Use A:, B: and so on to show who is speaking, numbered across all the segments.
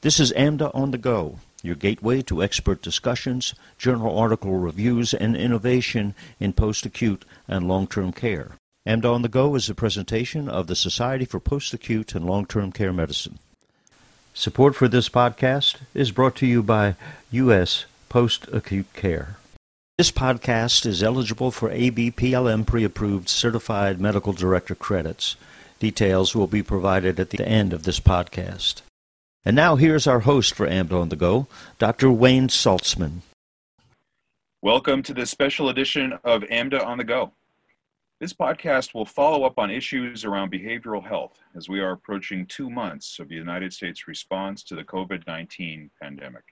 A: This is AMDA on the Go, your gateway to expert discussions, journal article reviews, and innovation in post-acute and long-term care. AMDA on the Go is a presentation of the Society for Post-Acute and Long-Term Care Medicine. Support for this podcast is brought to you by U.S. Post-Acute Care. This podcast is eligible for ABPLM pre-approved Certified Medical Director credits. Details will be provided at the end of this podcast. And now here's our host for AMDA on the Go, Dr. Wayne Saltzman.
B: Welcome to this special edition of AMDA on the Go. This podcast will follow up on issues around behavioral health as we are approaching 2 months of the United States response to the COVID-19 pandemic.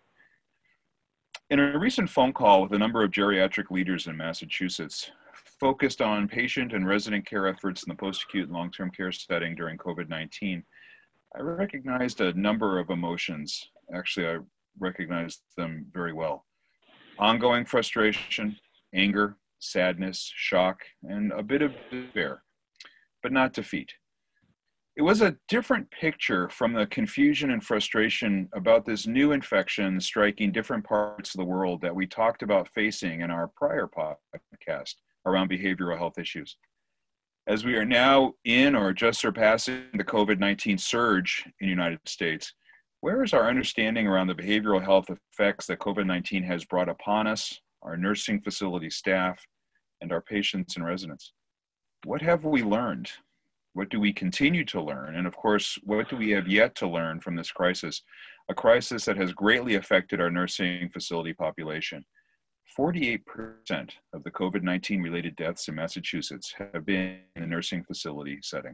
B: In a recent phone call with a number of geriatric leaders in Massachusetts, focused on patient and resident care efforts in the post-acute and long-term care setting during COVID-19, I recognized a number of emotions. Actually, I recognized them very well. Ongoing frustration, anger, sadness, shock, and a bit of despair, but not defeat. It was a different picture from the confusion and frustration about this new infection striking different parts of the world that we talked about facing in our prior podcast around behavioral health issues. As we are now in or just surpassing the COVID-19 surge in the United States, where is our understanding around the behavioral health effects that COVID-19 has brought upon us, our nursing facility staff, and our patients and residents? What have we learned? What do we continue to learn? And of course, what do we have yet to learn from this crisis? A crisis that has greatly affected our nursing facility population. 48% of the COVID-19 related deaths in Massachusetts have been in the nursing facility setting.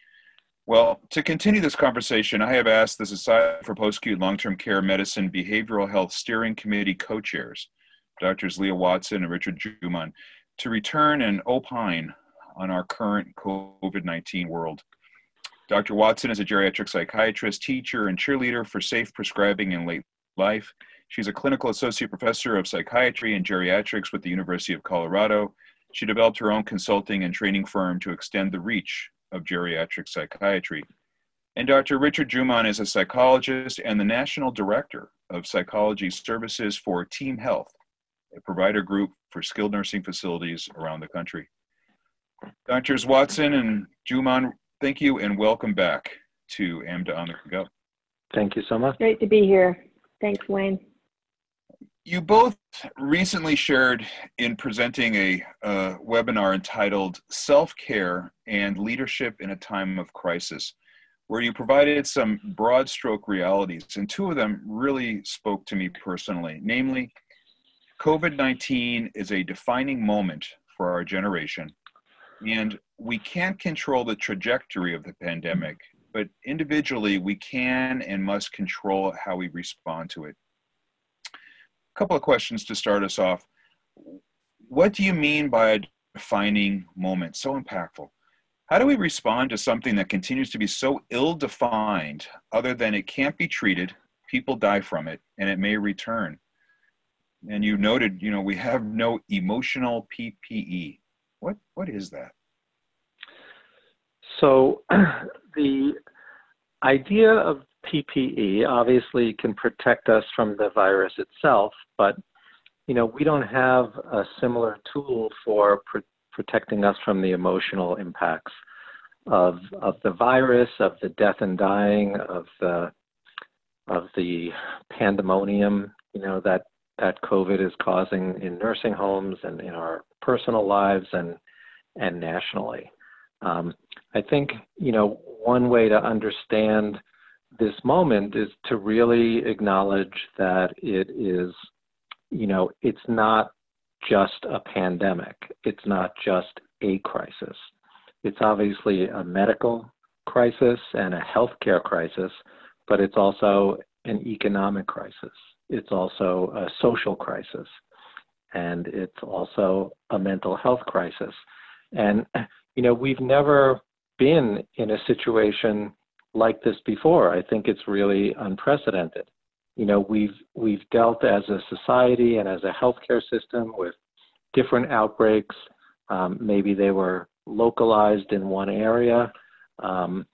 B: Well, to continue this conversation, I have asked the Society for Post-Acute Long-Term Care Medicine Behavioral Health Steering Committee co-chairs, Drs. Leah Watson and Richard Juman, to return and opine on our current COVID-19 world. Dr. Watson is a geriatric psychiatrist, teacher, and cheerleader for safe prescribing in late life. She's a clinical associate professor of psychiatry and geriatrics with the University of Colorado. She developed her own consulting and training firm to extend the reach of geriatric psychiatry. And Dr. Richard Juman is a psychologist and the National Director of Psychology Services for Team Health, a provider group for skilled nursing facilities around the country. Drs. Watson and Juman, thank you and welcome back to AMDA on the Go.
C: Thank you so much.
D: Great to be here. Thanks, Wayne.
B: You both recently shared in presenting a webinar entitled Self-Care and Leadership in a Time of Crisis, where you provided some broad stroke realities, and two of them really spoke to me personally. Namely, COVID-19 is a defining moment for our generation, and we can't control the trajectory of the pandemic, but individually we can and must control how we respond to it. A couple of questions to start us off. What do you mean by a defining moment, so impactful? How do we respond to something that continues to be so ill-defined, other than it can't be treated, people die from it, and it may return? And you noted, we have no emotional PPE. What is that?
C: So the idea of PPE obviously can protect us from the virus itself, but we don't have a similar tool for protecting us from the emotional impacts of the virus, of the death and dying, of the pandemonium that COVID is causing in nursing homes and in our personal lives and nationally. I think one way to understand this moment is to really acknowledge that it is, it's not just a pandemic. It's not just a crisis. It's obviously a medical crisis and a healthcare crisis, but it's also an economic crisis. It's also a social crisis, and it's also a mental health crisis. And, we've never been in a situation like this before. I think it's really unprecedented. We've dealt as a society and as a healthcare system with different outbreaks. Maybe they were localized in one area,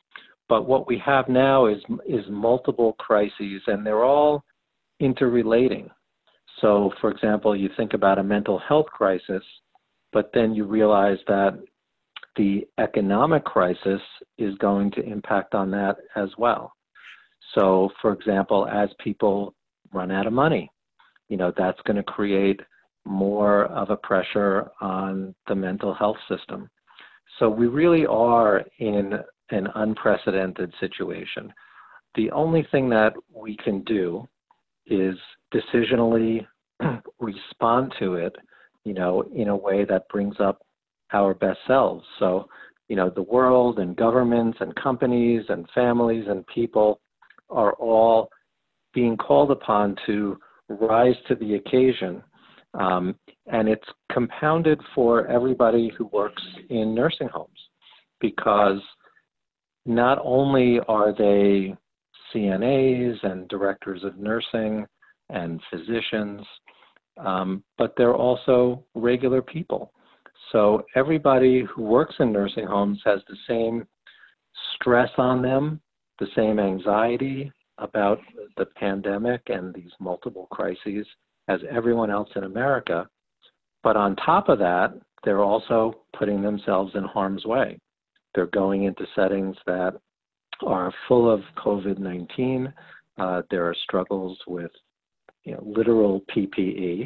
C: But what we have now is multiple crises, and they're all interrelating. So, for example, you think about a mental health crisis, but then you realize that the economic crisis is going to impact on that as well. So, for example, as people run out of money, that's going to create more of a pressure on the mental health system. So we really are in an unprecedented situation. The only thing that we can do is decisionally respond to it, in a way that brings up our best selves. So, the world and governments and companies and families and people are all being called upon to rise to the occasion. And it's compounded for everybody who works in nursing homes, because not only are they CNAs and directors of nursing and physicians, but they're also regular people. So everybody who works in nursing homes has the same stress on them, the same anxiety about the pandemic and these multiple crises as everyone else in America. But on top of that, they're also putting themselves in harm's way. They're going into settings that are full of COVID-19. There are struggles with literal PPE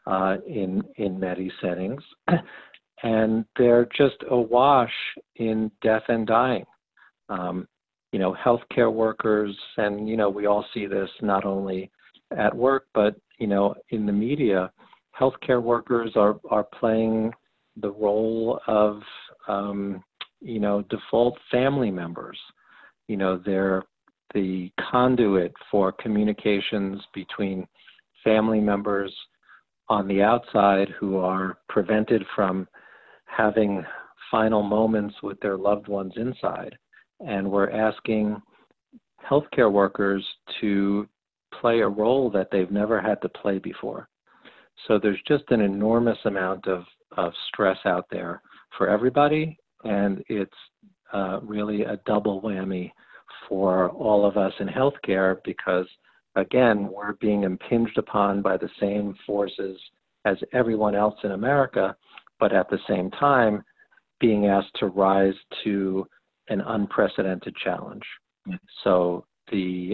C: in Medi settings. And they're just awash in death and dying. Healthcare workers, and, we all see this not only at work, but, in the media, healthcare workers are playing the role of, default family members. They're the conduit for communications between family members on the outside who are prevented from having final moments with their loved ones inside. And we're asking healthcare workers to play a role that they've never had to play before. So there's just an enormous amount of stress out there for everybody, and it's really a double whammy for all of us in healthcare, because, again, we're being impinged upon by the same forces as everyone else in America, but at the same time being asked to rise to an unprecedented challenge. So the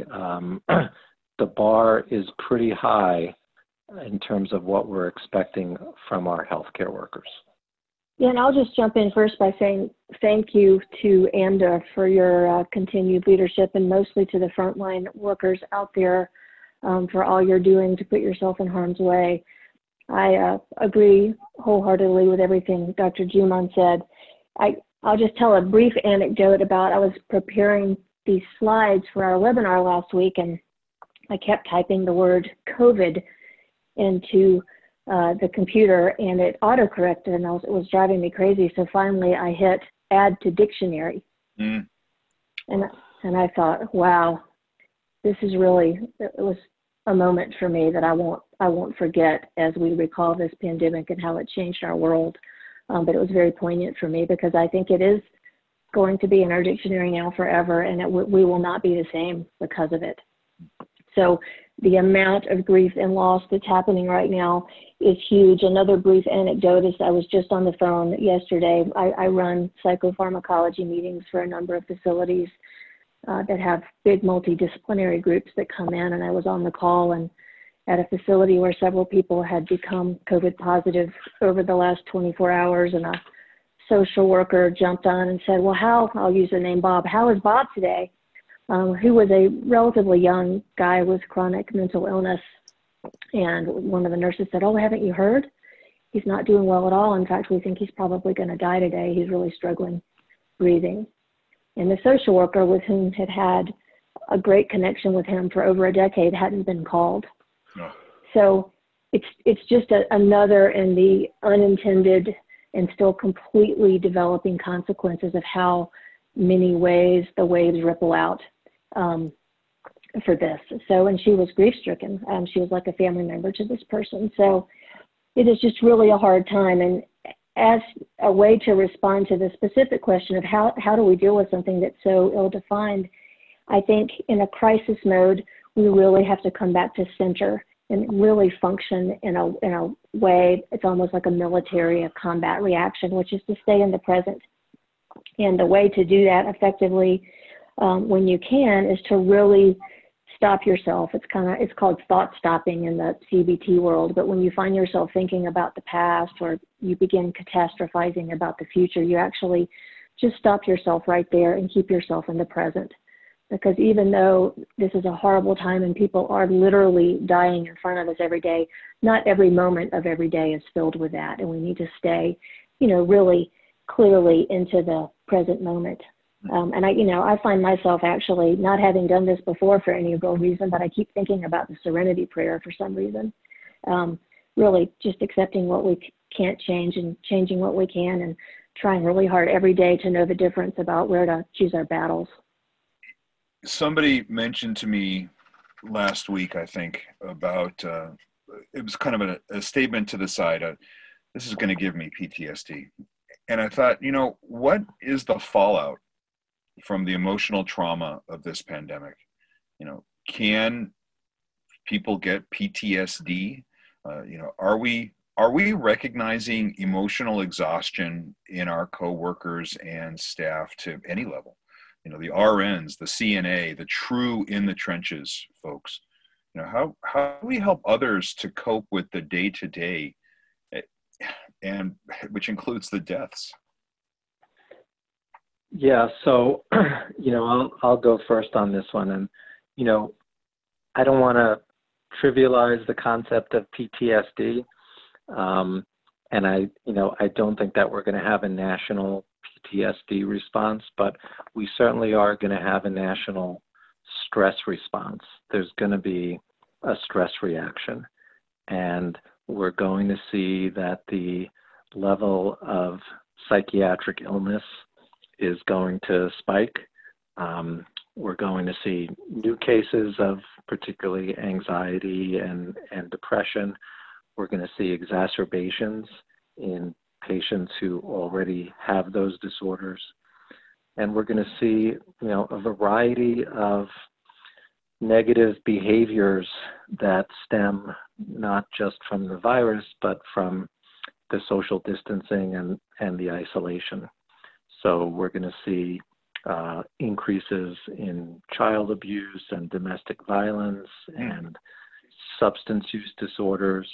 C: bar is pretty high in terms of what we're expecting from our healthcare workers.
D: Yeah, and I'll just jump in first by saying thank you to AMDA for your continued leadership, and mostly to the frontline workers out there for all you're doing to put yourself in harm's way. I agree wholeheartedly with everything Dr. Juman said. I'll just tell a brief anecdote about, I was preparing these slides for our webinar last week, and I kept typing the word COVID into the computer, and it autocorrected, and it was driving me crazy. So finally I hit add to dictionary. And I thought, wow, this is really, it was a moment for me that I won't forget as we recall this pandemic and how it changed our world. But it was very poignant for me, because I think it is going to be in our dictionary now forever, and we will not be the same because of it. So the amount of grief and loss that's happening right now is huge. Another brief anecdote is I was just on the phone yesterday. I run psychopharmacology meetings for a number of facilities that have big multidisciplinary groups that come in, and I was on the call and at a facility where several people had become COVID positive over the last 24 hours, and a social worker jumped on and said, well, I'll use the name Bob, how is Bob today? Who was a relatively young guy with chronic mental illness. And one of the nurses said, oh, haven't you heard? He's not doing well at all. In fact, we think he's probably going to die today. He's really struggling breathing. And the social worker, with whom had a great connection with him for over a decade, hadn't been called. No. So it's just another in the unintended and still completely developing consequences of how many ways the waves ripple out for this. So, and she was grief-stricken. She was like a family member to this person. So it is just really a hard time. And as a way to respond to the specific question of how do we deal with something that's so ill-defined, I think in a crisis mode, we really have to come back to center and really function in a way, it's almost like a military, a combat reaction, which is to stay in the present. And the way to do that effectively when you can is to really stop yourself. It's called thought stopping in the CBT world, but when you find yourself thinking about the past or you begin catastrophizing about the future, you actually just stop yourself right there and keep yourself in the present. Because even though this is a horrible time and people are literally dying in front of us every day, not every moment of every day is filled with that. And we need to stay, really clearly into the present moment. And I find myself actually not having done this before for any real reason, but I keep thinking about the serenity prayer for some reason. Really just accepting what we can't change and changing what we can, and trying really hard every day to know the difference about where to choose our battles.
B: Somebody mentioned to me last week, I think, about, it was kind of a statement to the side, this is going to give me PTSD. And I thought, what is the fallout from the emotional trauma of this pandemic? Can people get PTSD? Are we recognizing emotional exhaustion in our coworkers and staff to any level? The RNs, the CNA, the true in the trenches folks. How do we help others to cope with the day-to-day, and which includes the deaths?
C: Yeah, so, I'll go first on this one. And, I don't want to trivialize the concept of PTSD. And I don't think that we're going to have a national PTSD response, but we certainly are going to have a national stress response. There's going to be a stress reaction, and we're going to see that the level of psychiatric illness is going to spike. We're going to see new cases of particularly anxiety and depression. We're going to see exacerbations in patients who already have those disorders. And we're going to see, a variety of negative behaviors that stem not just from the virus, but from the social distancing and the isolation. So we're going to see increases in child abuse and domestic violence and substance use disorders.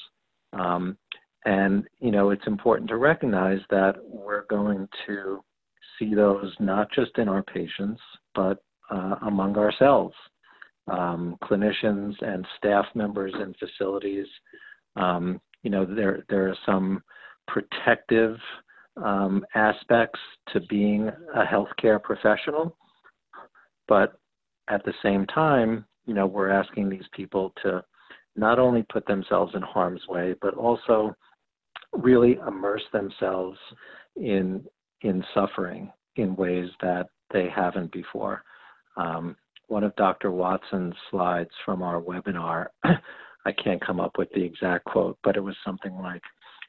C: And, it's important to recognize that we're going to see those not just in our patients, but among ourselves, clinicians and staff members in facilities. There are some protective aspects to being a healthcare professional, but at the same time, we're asking these people to not only put themselves in harm's way, but also really immerse themselves in suffering in ways that they haven't before. One of Dr. Watson's slides from our webinar, I can't come up with the exact quote, but it was something like,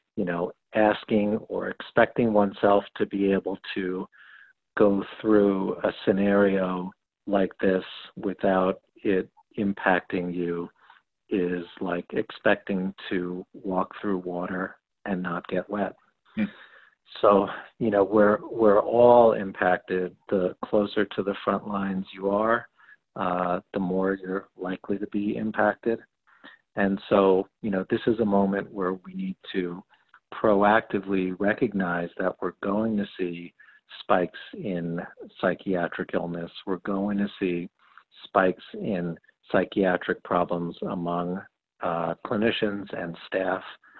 C: asking or expecting oneself to be able to go through a scenario like this without it impacting you is like expecting to walk through water and not get wet. So, we're all impacted. The closer to the front lines you are, the more you're likely to be impacted. And so, this is a moment where we need to proactively recognize that we're going to see spikes in psychiatric illness. We're going to see spikes in psychiatric problems among clinicians and staff.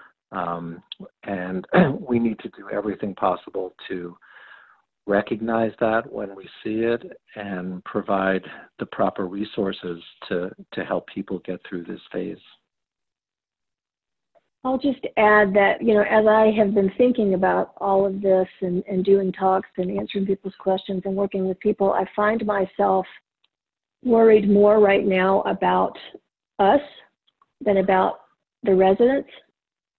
C: And we need to do everything possible to recognize that when we see it and provide the proper resources to help people get through this phase.
D: I'll just add that, as I have been thinking about all of this and doing talks and answering people's questions and working with people, I find myself worried more right now about us than about the residents.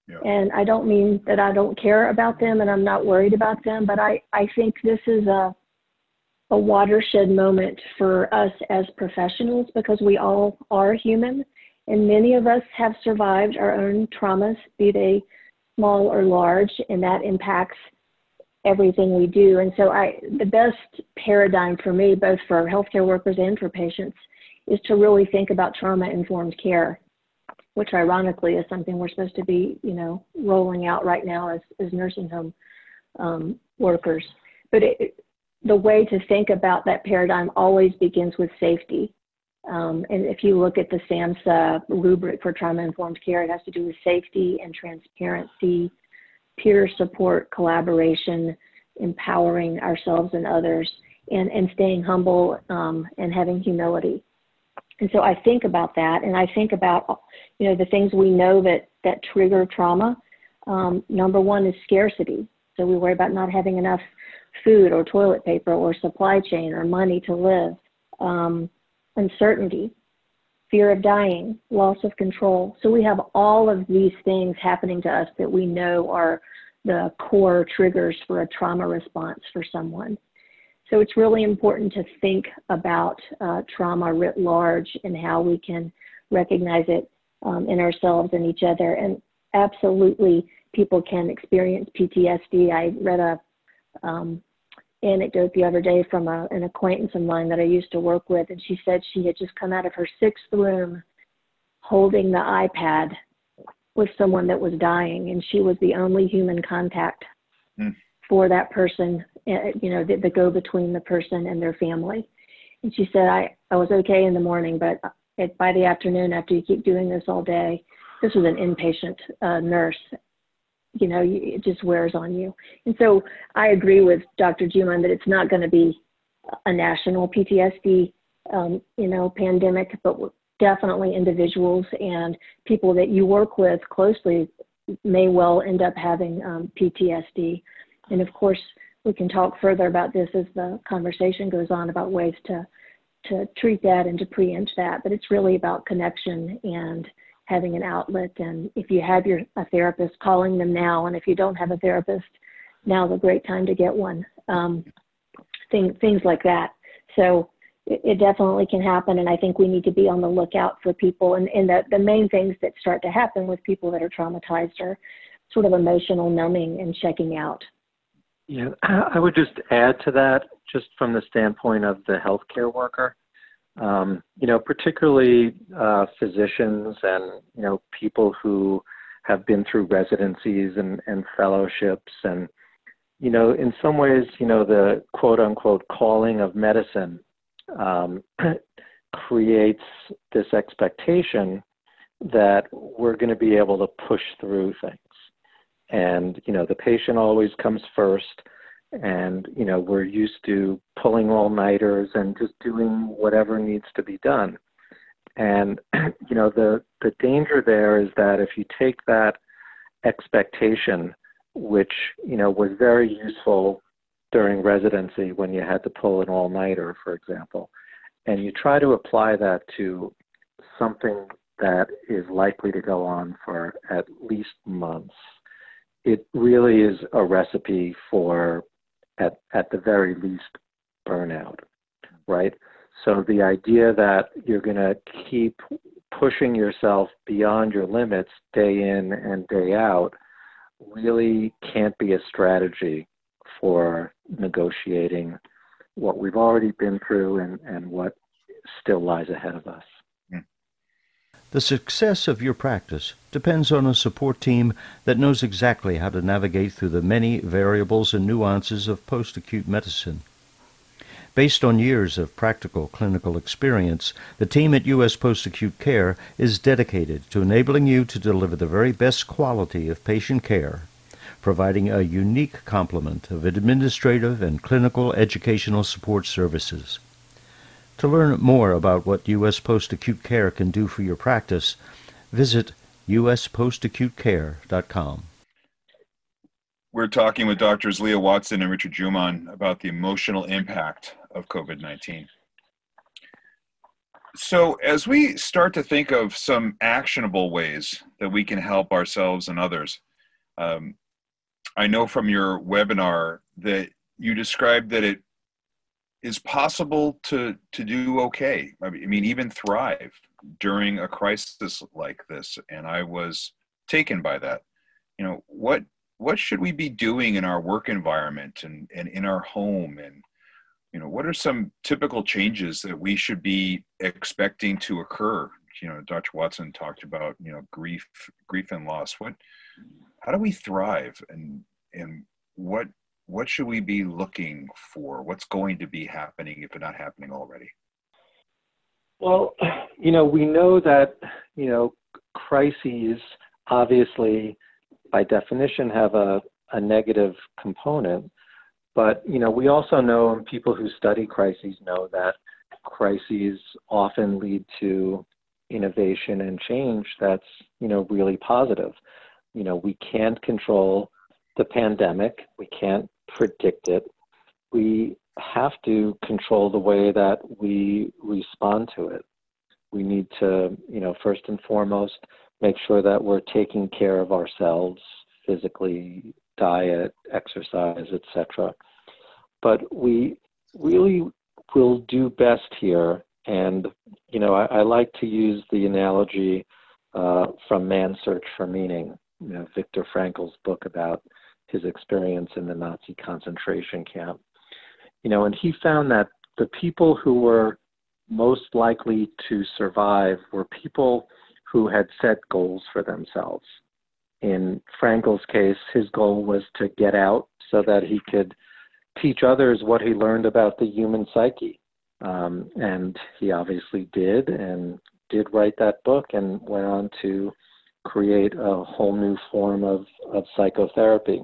B: Yeah.
D: And I don't mean that I don't care about them and I'm not worried about them, but I think this is a watershed moment for us as professionals because we all are human and many of us have survived our own traumas, be they small or large, and that impacts everything we do. And so the best paradigm for me, both for healthcare workers and for patients, is to really think about trauma-informed care, which ironically is something we're supposed to be, rolling out right now as nursing home workers. But the way to think about that paradigm always begins with safety. And if you look at the SAMHSA rubric for trauma-informed care, it has to do with safety and transparency, peer support, collaboration, empowering ourselves and others, and staying humble and having humility. And so I think about that, and I think about, the things we know that trigger trauma. Number one is scarcity. So we worry about not having enough food or toilet paper or supply chain or money to live. Uncertainty, fear of dying, loss of control. So we have all of these things happening to us that we know are the core triggers for a trauma response for someone. So it's really important to think about trauma writ large and how we can recognize it in ourselves and each other. And absolutely, people can experience PTSD. I read a anecdote the other day from an acquaintance of mine that I used to work with, and she said she had just come out of her 6th room holding the iPad with someone that was dying, and she was the only human contact for that person, the go-between the person and their family. And she said, I was okay in the morning, but by the afternoon, after you keep doing this all day, this was an inpatient nurse, it just wears on you. And so I agree with Dr. Juman that it's not going to be a national PTSD, pandemic, but definitely individuals and people that you work with closely may well end up having PTSD. And of course, we can talk further about this as the conversation goes on about ways to treat that and to preempt that. But it's really about connection and having an outlet. And if you have a therapist, calling them now. And if you don't have a therapist, now's a great time to get one. Things like that. So it definitely can happen. And I think we need to be on the lookout for people. And the main things that start to happen with people that are traumatized are sort of emotional numbing and checking out.
C: Yeah, I would just add to that, just from the standpoint of the healthcare worker, particularly physicians and, people who have been through residencies and fellowships. And, in some ways, the quote unquote calling of medicine creates this expectation that we're going to be able to push through things. And, the patient always comes first. And, we're used to pulling all-nighters and just doing whatever needs to be done. And, the danger there is that if you take that expectation, which, was very useful during residency when you had to pull an all-nighter, for example, and you try to apply that to something that is likely to go on for at least months, it really is a recipe for, at the very least, burnout, right? So the idea that you're going to keep pushing yourself beyond your limits day in and day out really can't be a strategy for negotiating what we've already been through and what still lies ahead of us.
A: The success of your practice depends on a support team that knows exactly how to navigate through the many variables and nuances of post-acute medicine. Based on years of practical clinical experience, the team at U.S. Post-Acute Care is dedicated to enabling you to deliver the very best quality of patient care, providing a unique complement of administrative and clinical educational support services. To learn more about what U.S. Post-Acute Care can do for your practice, visit uspostacutecare.com.
B: We're talking with Drs. Leah Watson and Richard Juman about the emotional impact of COVID-19. So as we start to think of some actionable ways that we can help ourselves and others, um, I know from your webinar that you described that it is possible to do okay. I mean, even thrive during a crisis like this. And I was taken by that. You know, what should we be doing in our work environment and in our home? And, you know, what are some typical changes that we should be expecting to occur? You know, Dr. Watson talked about, you know, grief and loss. How do we thrive, and what should we be looking for? What's going to be happening if it's not happening already?
C: Well, you know, we know that, you know, crises obviously by definition have a negative component, but, you know, we also know, and people who study crises know, that crises often lead to innovation and change that's, you know, really positive. You know, we can't control the pandemic. We can't predict it. We have to control the way that we respond to it. We need to, you know, first and foremost, make sure that we're taking care of ourselves physically, diet, exercise, etc. But we really will do best here. And, you know, I like to use the analogy from Man's Search for Meaning, you know, Viktor Frankl's book about his experience in the Nazi concentration camp. You know, and he found that the people who were most likely to survive were people who had set goals for themselves. In Frankl's case, his goal was to get out so that he could teach others what he learned about the human psyche. And he obviously did, and did write that book, and went on to create a whole new form of psychotherapy.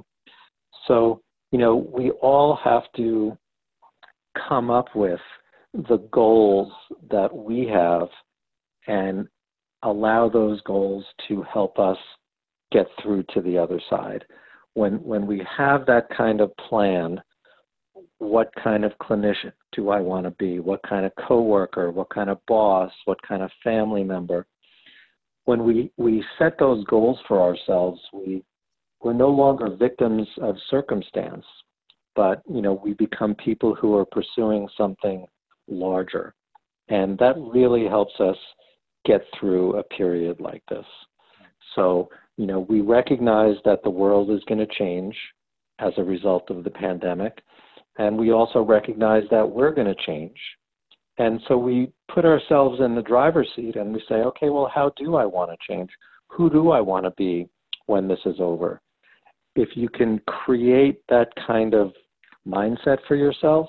C: So, you know, we all have to come up with the goals that we have and allow those goals to help us get through to the other side. When we have that kind of plan, what kind of clinician do I want to be? What kind of coworker? What kind of boss? What kind of family member? When we set those goals for ourselves, we're no longer victims of circumstance, but, you know, we become people who are pursuing something larger. And that really helps us get through a period like this. So, you know, we recognize that the world is going to change as a result of the pandemic. And we also recognize that we're going to change. And so we put ourselves in the driver's seat and we say, okay, well, how do I want to change? Who do I want to be when this is over? If you can create that kind of mindset for yourself,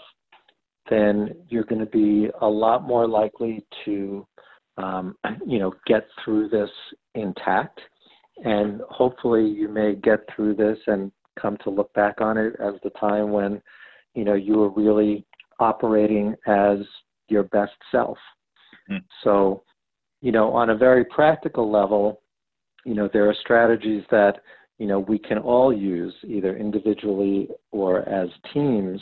C: then you're going to be a lot more likely to, you know, get through this intact. And hopefully you may get through this and come to look back on it as the time when, you know, you were really operating as your best self. Mm. So, you know, on a very practical level, you know, there are strategies that, you know, we can all use either individually or as teams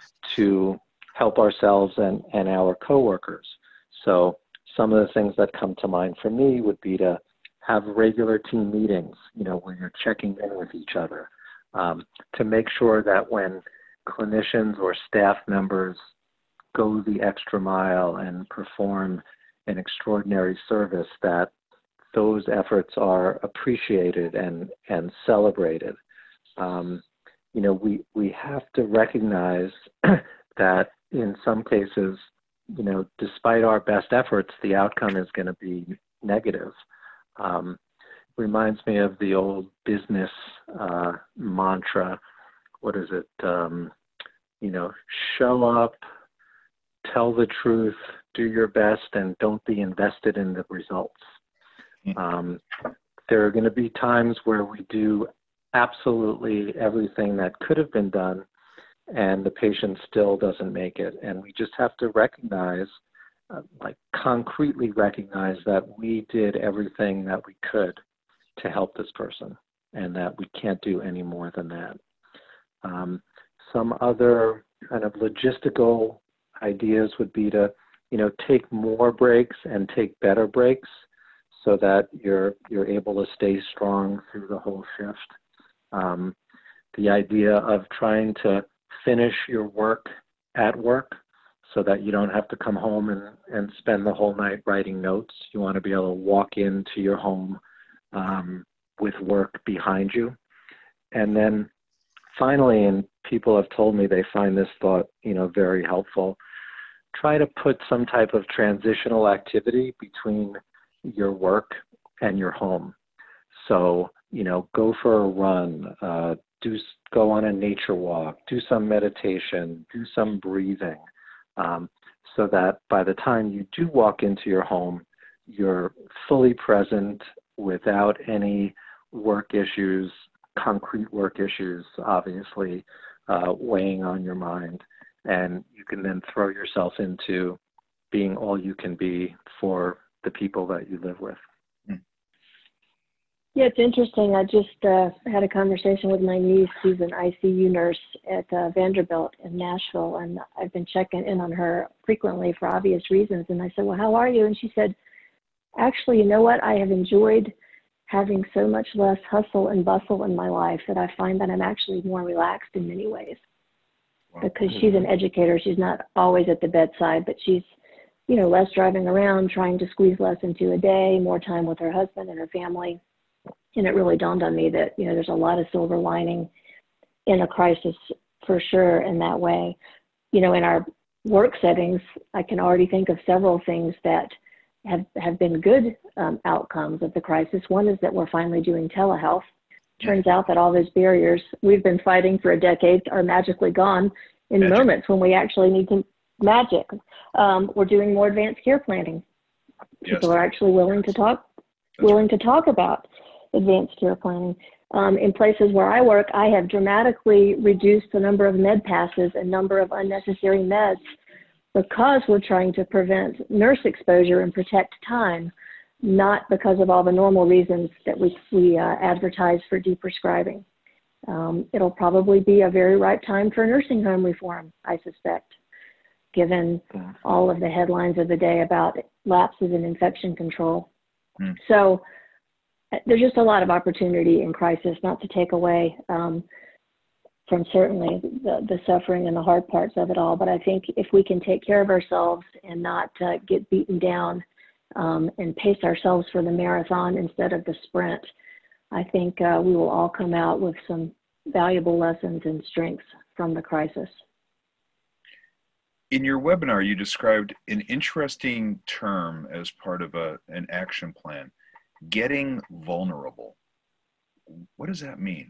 C: to help ourselves and our coworkers. So some of the things that come to mind for me would be to have regular team meetings, you know, where you're checking in with each other, to make sure that when clinicians or staff members go the extra mile and perform an extraordinary service, that those efforts are appreciated and celebrated. You know, we have to recognize that in some cases, you know, despite our best efforts, the outcome is going to be negative. Reminds me of the old business mantra. What is it? You know, show up, tell the truth, do your best, and don't be invested in the results. There are going to be times where we do absolutely everything that could have been done, and the patient still doesn't make it. And we just have to recognize, like concretely recognize, that we did everything that we could to help this person, and that we can't do any more than that. Some other kind of logistical ideas would be to take more breaks and take better breaks so that you're able to stay strong through the whole shift. The idea of trying to finish your work at work so that you don't have to come home and spend the whole night writing notes. You want to be able to walk into your home with work behind you. And then finally, and people have told me they find this thought, very helpful, try to put some type of transitional activity between your work and your home. So, go for a run, go on a nature walk, do some meditation, do some breathing, so that by the time you do walk into your home, you're fully present without any work issues, concrete work issues, obviously, weighing on your mind. And you can then throw yourself into being all you can be for the people that you live with.
D: Yeah, it's interesting. I just had a conversation with my niece, who's an ICU nurse at Vanderbilt in Nashville, and I've been checking in on her frequently for obvious reasons. And I said, well, how are you? And she said, actually, you know what? I have enjoyed having so much less hustle and bustle in my life that I find that I'm actually more relaxed in many ways. Wow. Because she's an educator. She's not always at the bedside, but she's, less driving around, trying to squeeze less into a day, more time with her husband and her family. And it really dawned on me that, there's a lot of silver lining in a crisis for sure in that way. In our work settings, I can already think of several things that have been good outcomes of the crisis. One is that we're finally doing telehealth. Turns out that all those barriers we've been fighting for a decade are magically gone in moments when we actually need to we're doing more advanced care planning. People are actually willing to talk about advanced care planning. In places where I work, I have dramatically reduced the number of med passes and number of unnecessary meds because we're trying to prevent nurse exposure and protect time, not because of all the normal reasons that we advertise for deprescribing. It'll probably be a very ripe time for nursing home reform, I suspect, given all of the headlines of the day about lapses in infection control. So there's just a lot of opportunity in crisis, not to take away from certainly the suffering and the hard parts of it all. But I think if we can take care of ourselves and not get beaten down and pace ourselves for the marathon instead of the sprint, I think we will all come out with some valuable lessons and strengths from the crisis.
B: In your webinar, you described an interesting term as part of an action plan, getting vulnerable. What does that mean?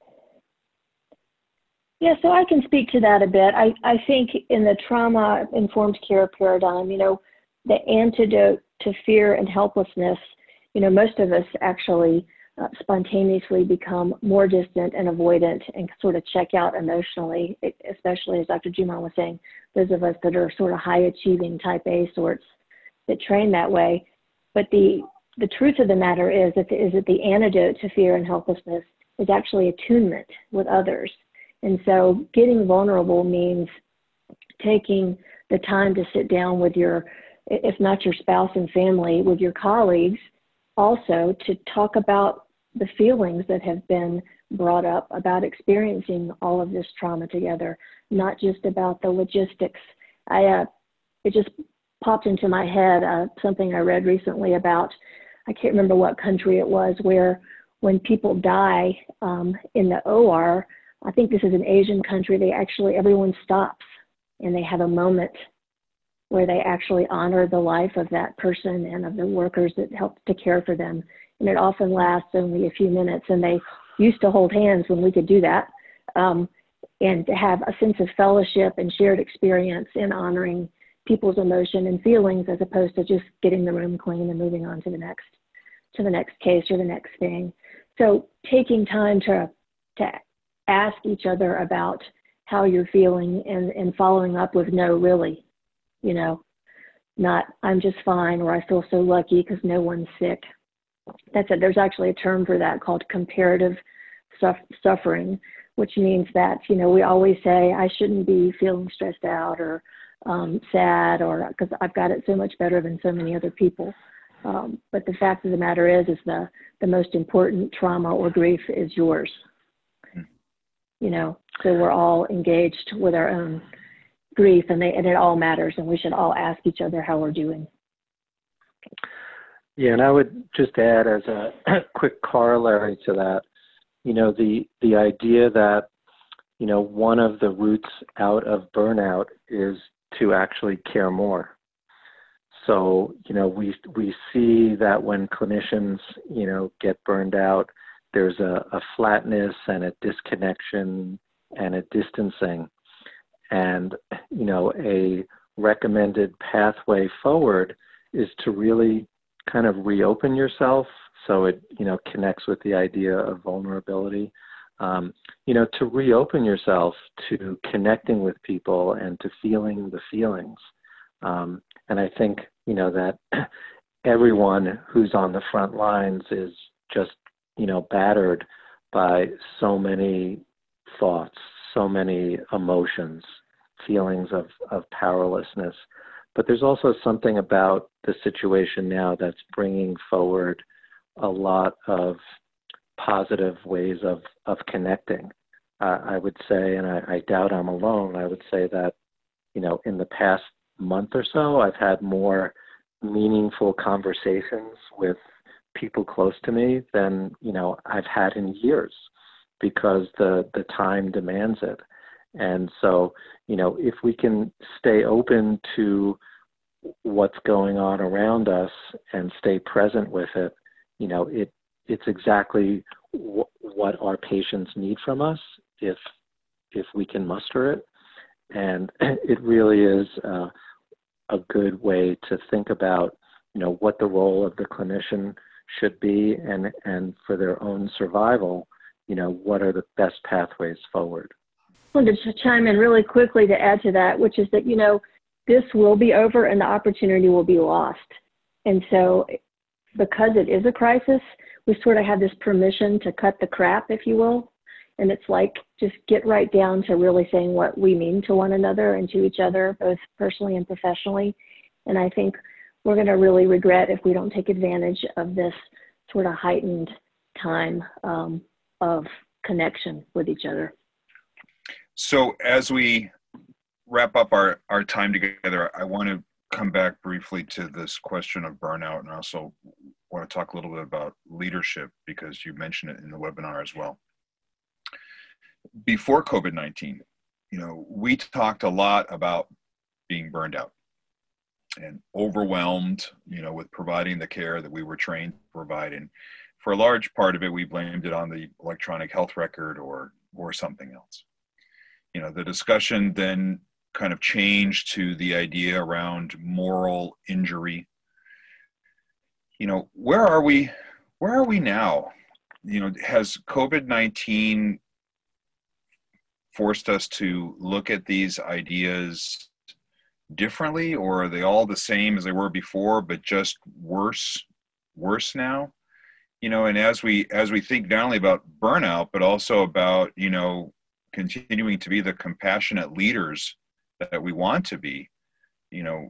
D: Yeah, so I can speak to that a bit. I think in the trauma-informed care paradigm, the antidote to fear and helplessness, most of us actually spontaneously become more distant and avoidant and sort of check out emotionally, especially as Dr. Juman was saying, those of us that are sort of high-achieving type A sorts that train that way. But the truth of the matter is that the antidote to fear and helplessness is actually attunement with others. And so getting vulnerable means taking the time to sit down with if not your spouse and family, with your colleagues, also to talk about the feelings that have been brought up about experiencing all of this trauma together, not just about the logistics. It just popped into my head something I read recently about, I can't remember what country it was, where when people die in the OR, I think this is an Asian country, everyone stops and they have a moment where they actually honor the life of that person and of the workers that helped to care for them. And it often lasts only a few minutes, and they used to hold hands when we could do that, and to have a sense of fellowship and shared experience in honoring people's emotion and feelings, as opposed to just getting the room clean and moving on to the next case or the next thing. So taking time to ask each other about how you're feeling and following up with no, really, not I'm just fine or I feel so lucky because no one's sick. That's it. There's actually a term for that called comparative suffering, which means that, we always say I shouldn't be feeling stressed out, or sad, or because I've got it so much better than so many other people. But the fact of the matter is the most important trauma or grief is yours. You know, so we're all engaged with our own grief, and it all matters, and we should all ask each other how we're doing.
C: Yeah, and I would just add as a quick corollary to that, you know, the idea that, you know, one of the roots out of burnout is to actually care more. So, you know, we see that when clinicians, you know, get burned out, there's a flatness and a disconnection and a distancing. And, you know, a recommended pathway forward is to really kind of reopen yourself so it, you know, connects with the idea of vulnerability. You know, to reopen yourself to connecting with people and to feeling the feelings. And I think, you know, that everyone who's on the front lines is just, you know, battered by so many thoughts, so many emotions, feelings of powerlessness. But there's also something about the situation now that's bringing forward a lot of positive ways of connecting. I would say, and I doubt I'm alone, I would say that, you know, in the past month or so, I've had more meaningful conversations with people close to me than, you know, I've had in years, because the time demands it. And so, you know, if we can stay open to what's going on around us and stay present with it, you know, it's exactly what our patients need from us if we can muster it. And it really is a good way to think about, you know, what the role of the clinician should be, and for their own survival, you know, what are the best pathways forward.
D: I wanted to chime in really quickly to add to that, which is that, you know, this will be over and the opportunity will be lost. And so because it is a crisis, we sort of have this permission to cut the crap, if you will. And it's like, just get right down to really saying what we mean to one another and to each other, both personally and professionally. And I think we're going to really regret if we don't take advantage of this sort of heightened time of connection with each other.
B: So as we wrap up our time together, I want to come back briefly to this question of burnout, and also want to talk a little bit about leadership, because you mentioned it in the webinar as well. Before COVID-19, you know, we talked a lot about being burned out and overwhelmed, you know, with providing the care that we were trained to provide. And for a large part of it, we blamed it on the electronic health record or something else. You know, the discussion then kind of changed to the idea around moral injury. You know, where are we now? You know, has COVID-19 forced us to look at these ideas differently, or are they all the same as they were before, but just worse now? You know, and as we think not only about burnout, but also about, you know, continuing to be the compassionate leaders that we want to be, you know,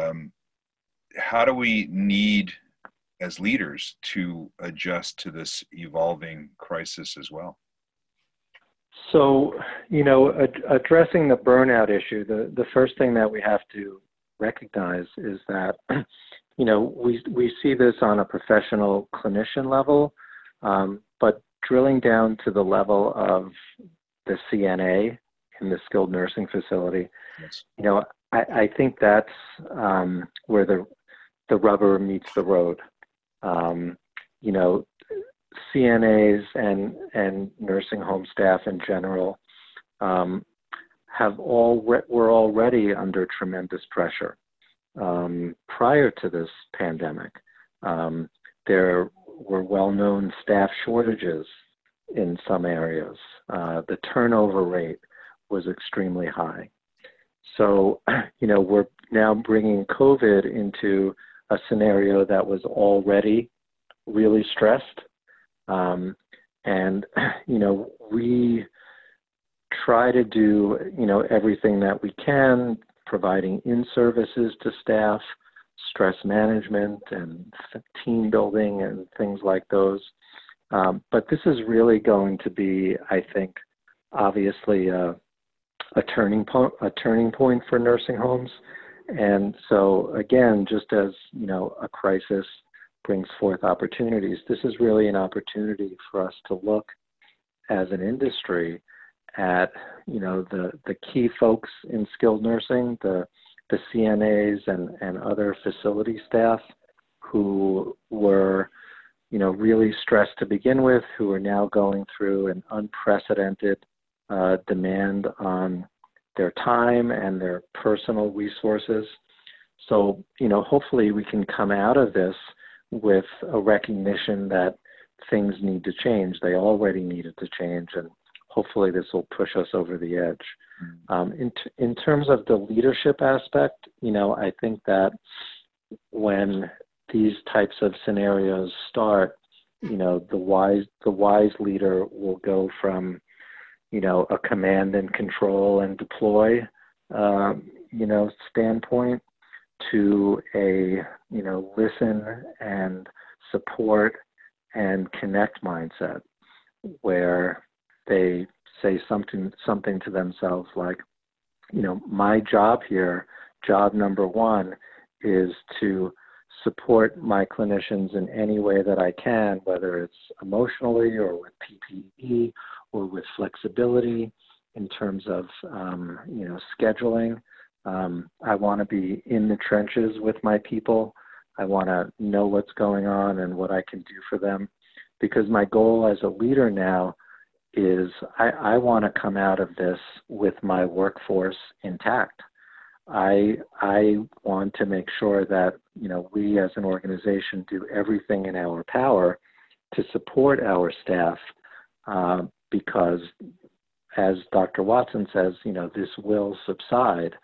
B: how do we need as leaders to adjust to this evolving crisis as well?
C: So, you know, addressing the burnout issue, the first thing that we have to recognize is that, you know, we see this on a professional clinician level, but drilling down to the level of the CNA in the skilled nursing facility,
B: Yes.
C: you know, I think that's where the rubber meets the road. You know, CNAs and nursing home staff in general were already under tremendous pressure prior to this pandemic. There were well-known staff shortages in some areas. The turnover rate was extremely high. So, you know, we're now bringing COVID into a scenario that was already really stressed. And, you know, we try to do, you know, everything that we can, providing in-services to staff, stress management and team building and things like those. But this is really going to be, I think, obviously a turning point for nursing homes. And so again, just as, a crisis brings forth opportunities, this is really an opportunity for us to look as an industry at, the key folks in skilled nursing, the CNAs and other facility staff who were, really stressed to begin with, who are now going through an unprecedented demand on their time and their personal resources. So, hopefully we can come out of this with a recognition that things need to change. They already needed to change, and hopefully this will push us over the edge. In terms of the leadership aspect, I think that when these types of scenarios start, the wise leader will go from, a command and control and deploy, standpoint to a, listen and support and connect mindset, where they say something to themselves like, my job here, job number one, is to support my clinicians in any way that I can, whether it's emotionally or with PPE or with flexibility in terms of, scheduling. I want to be in the trenches with my people. I want to know what's going on and what I can do for them, because my goal as a leader now is I want to come out of this with my workforce intact. I want to make sure that, we as an organization do everything in our power to support our staff, because as Dr. Watson says, this will subside.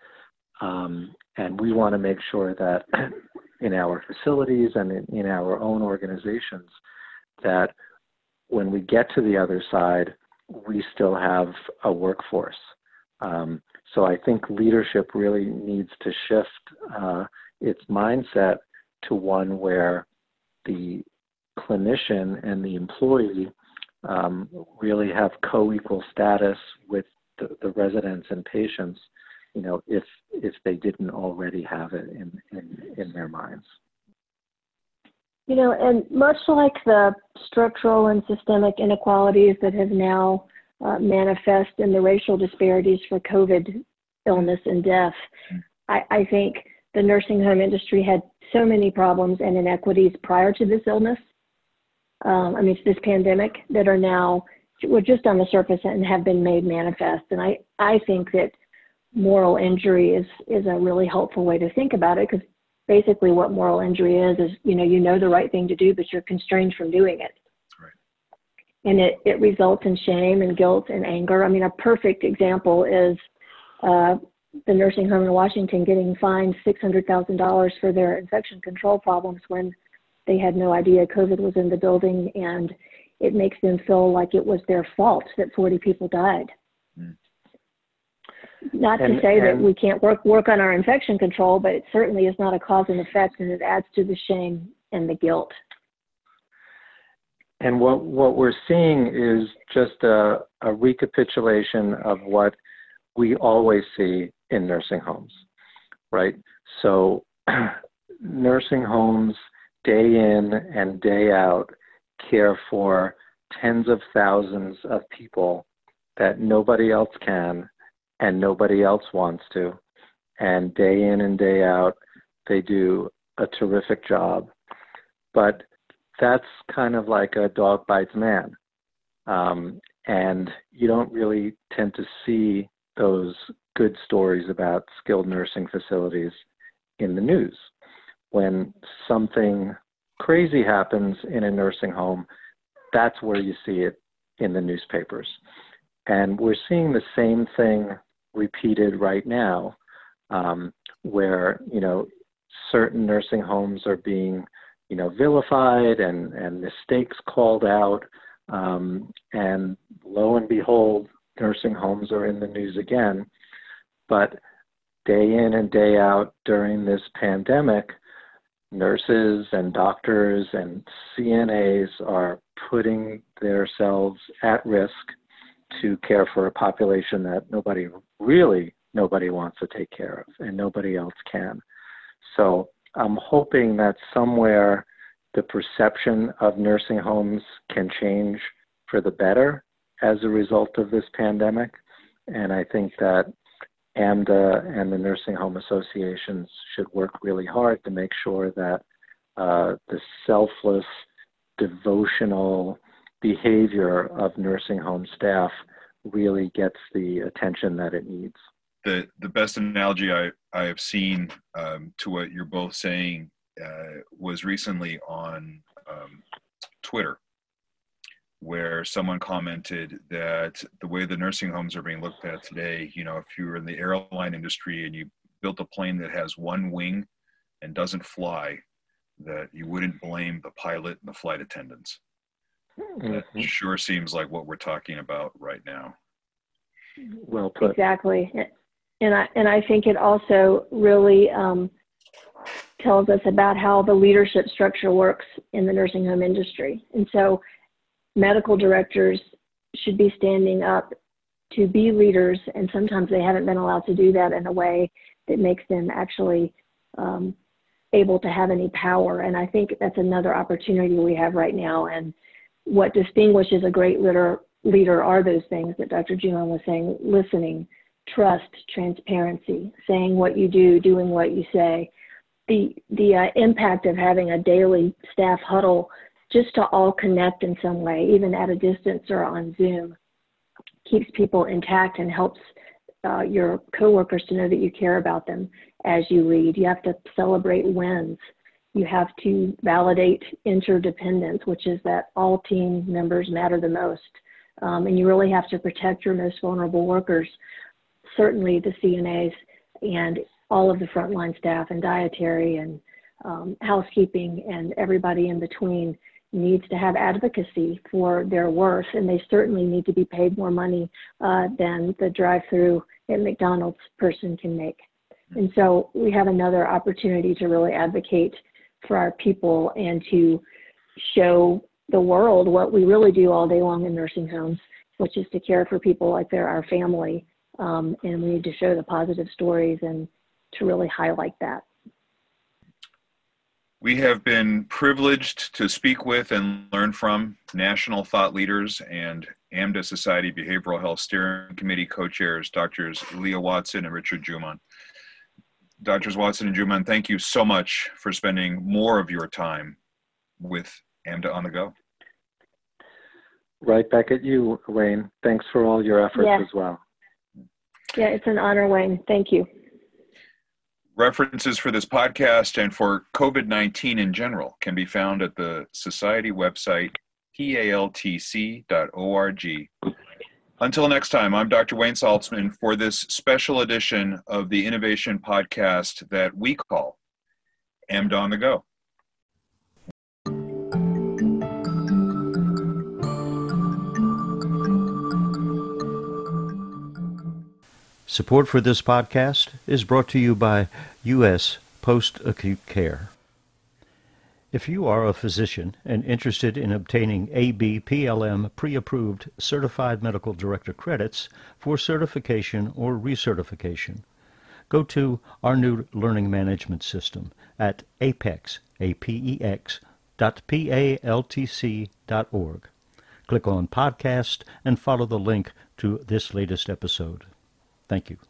C: And we want to make sure that in our facilities and in our own organizations, that when we get to the other side, we still have a workforce. So I think leadership really needs to shift its mindset to one where the clinician and the employee really have co-equal status with the residents and patients, if they didn't already have it in their minds.
D: And much like the structural and systemic inequalities that have now manifest in the racial disparities for COVID illness and death, I think the nursing home industry had so many problems and inequities prior to this illness, this pandemic, that are now, were just on the surface and have been made manifest. And I think that moral injury is a really helpful way to think about it, because basically what moral injury is you know the right thing to do, but you're constrained from doing it.
B: Right.
D: And it results in shame and guilt and anger. A perfect example is the nursing home in Washington getting fined $600,000 for their infection control problems when they had no idea COVID was in the building, and it makes them feel like it was their fault that 40 people died. Not to say that we can't work on our infection control, but it certainly is not a cause and effect, and it adds to the shame and the guilt.
C: And what we're seeing is just a recapitulation of what we always see in nursing homes, right? So nursing homes day in and day out care for tens of thousands of people that nobody else can and nobody else wants to. And day in and day out, they do a terrific job. But that's kind of like a dog bites man. And you don't really tend to see those good stories about skilled nursing facilities in the news. When something crazy happens in a nursing home, that's where you see it in the newspapers. And we're seeing the same thing repeated right now, where, certain nursing homes are being, vilified and mistakes called out. And lo and behold, nursing homes are in the news again. But day in and day out during this pandemic, nurses and doctors and CNAs are putting themselves at risk to care for a population that nobody wants to take care of, and nobody else can. So I'm hoping that somewhere the perception of nursing homes can change for the better as a result of this pandemic. And I think that AMDA and the nursing home associations should work really hard to make sure that the selfless, devotional behavior of nursing home staff really gets the attention that it needs.
B: The best analogy I have seen to what you're both saying was recently on Twitter, where someone commented that the way the nursing homes are being looked at today, if you're in the airline industry and you built a plane that has one wing and doesn't fly, that you wouldn't blame the pilot and the flight attendants.
C: Mm-hmm.
B: That sure seems like what we're talking about right now.
C: Well put.
D: Exactly. And I think it also really tells us about how the leadership structure works in the nursing home industry. And so medical directors should be standing up to be leaders, and sometimes they haven't been allowed to do that in a way that makes them actually able to have any power. And I think that's another opportunity we have right now. And what distinguishes a great leader are those things that Dr. Juman was saying: listening, trust, transparency, saying what you do, doing what you say. The impact of having a daily staff huddle just to all connect in some way, even at a distance or on Zoom, keeps people intact and helps your coworkers to know that you care about them as you lead. You have to celebrate wins. You have to validate interdependence, which is that all team members matter the most. And you really have to protect your most vulnerable workers, certainly the CNAs and all of the frontline staff and dietary and housekeeping and everybody in between needs to have advocacy for their worth, and they certainly need to be paid more money than the drive-through at McDonald's person can make. And so we have another opportunity to really advocate for our people and to show the world what we really do all day long in nursing homes, which is to care for people like they're our family. And we need to show the positive stories and to really highlight that.
B: We have been privileged to speak with and learn from national thought leaders and AMDA Society Behavioral Health Steering Committee co-chairs, Drs. Leah Watson and Richard Juman. Drs. Watson and Juman, thank you so much for spending more of your time with AMDA on the Go.
C: Right back at you, Wayne. Thanks for all your efforts as well.
D: Yeah, it's an honor, Wayne. Thank you.
B: References for this podcast and for COVID-19 in general can be found at the Society website, paltc.org. Until next time, I'm Dr. Wayne Saltzman for this special edition of the Innovation Podcast that we call AMDA on the Go.
A: Support for this podcast is brought to you by U.S. Post-Acute Care. If you are a physician and interested in obtaining ABPLM pre-approved Certified Medical Director credits for certification or recertification, go to our new learning management system at apex.paltc.org. Click on Podcast and follow the link to this latest episode. Thank you.